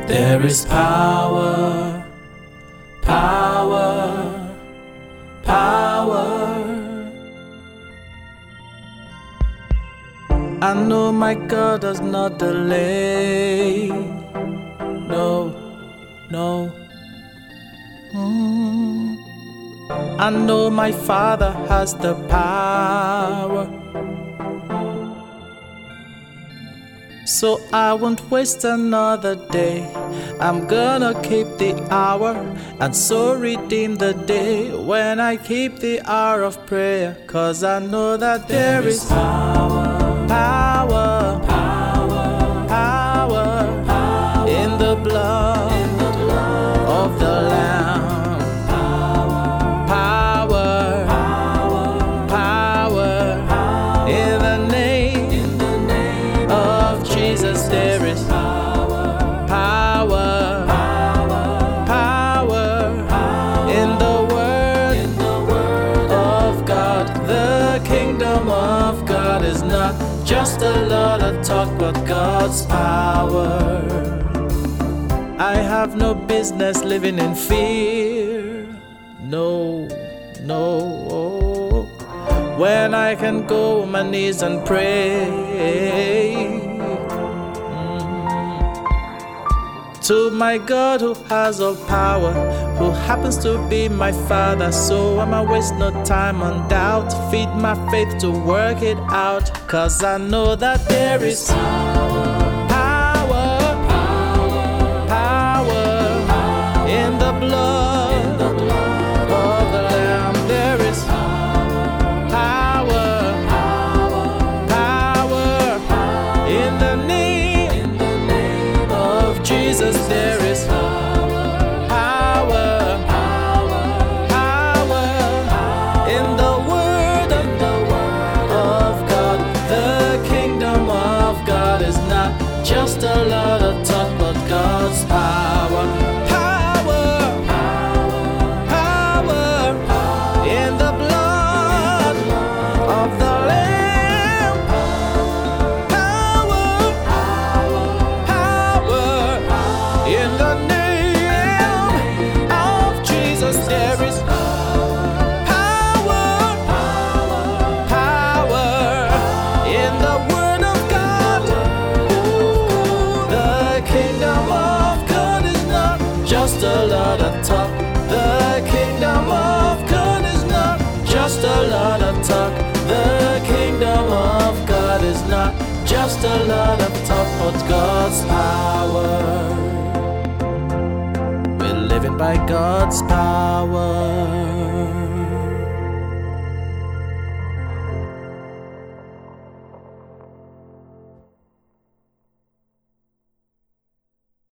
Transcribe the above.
There is power, power, power. I know my God does not delay. No, no. I know my Father has the power. So I won't waste another day. I'm gonna keep the hour and so redeem the day when I keep the hour of prayer. 'Cause I know that there is power, power, power, power in the blood of the Lamb. Power, power in the name of Jesus. There is power, power in the word of God. The kingdom of God is not just a lot of talk, but God's power. I have no business living in fear. No, no. When I can go on my knees and pray to my God who has all power, who happens to be my Father. So I'ma waste no time on doubt, feed my faith to work it out. 'Cause I know that there is power, power in the blood of the Lamb. There is power, power in the name of Jesus. There is power, power in the word of God. The kingdom of God is not just a lot of talk, but God's power. Power, power in the blood of the Lamb. Power, power in the name of Jesus. There is power, power in the word of God. The kingdom of God is not just a lot of talk. The kingdom of God is not just a lot of talk. The kingdom of God is not just a lot of talk, but God's power. We're living by God's power.